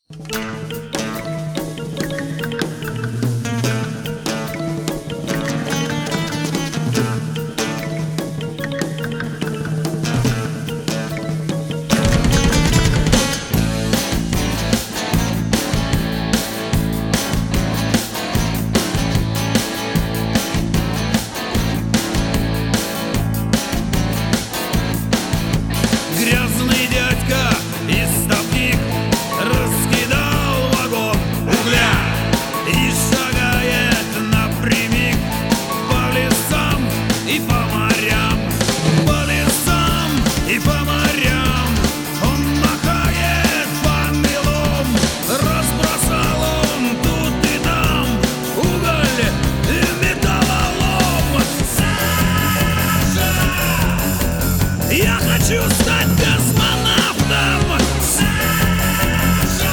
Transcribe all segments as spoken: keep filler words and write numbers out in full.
Грязный дядька истопник раскидал вагон угля и шагает напрямик по лесам и по морям, по лесам и по морям. Он махает помелом, разбросал он тут и там уголь и металлолом. Саша, я хочу стать космонавтом. Саша,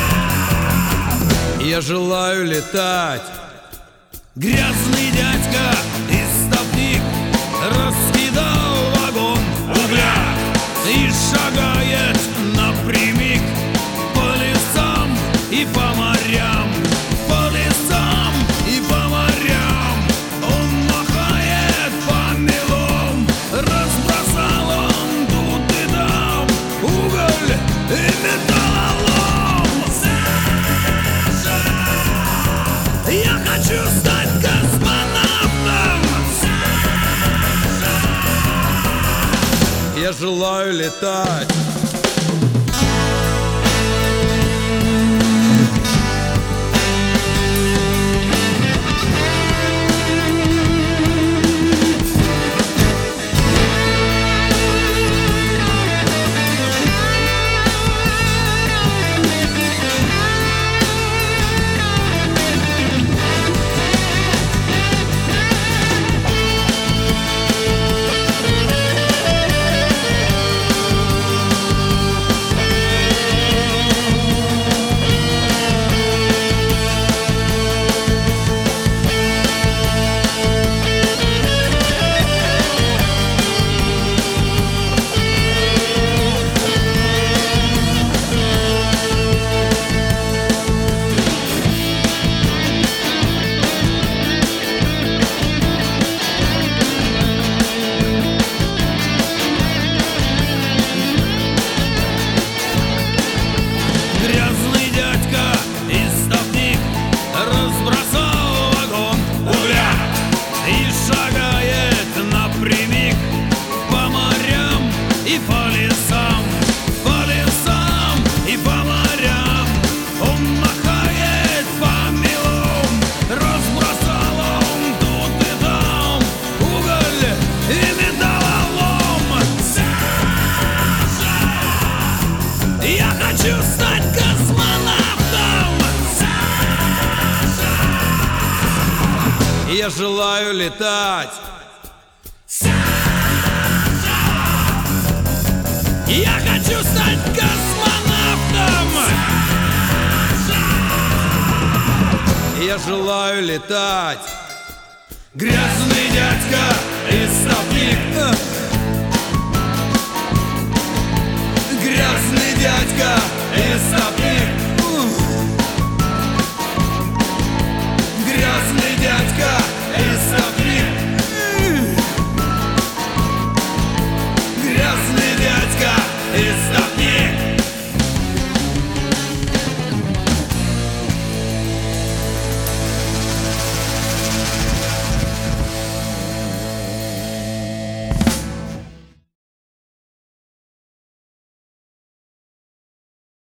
я желаю летать. Грязный дядька истопник раскидал вагон угля и шагает напрямик по лесам и по морям, по лесам и по морям. Он махает помелом, разбросал он тут и там уголь и металлолом. Саша, я хочу стать космонавтом. Саша, я желаю летать. Грязный дядька истопник разбросал вагон угля и шагает напрямик по морям и по лесам, по лесам и по морям. Он махает помелом, разбросал он тут и там уголь и металлолом. Саша, я хочу стать космонавтом. Саша, я желаю летать. Саша, я хочу стать космонавтом. Саша, я желаю летать. Грязный дядька истопник. Грязный дядька истопник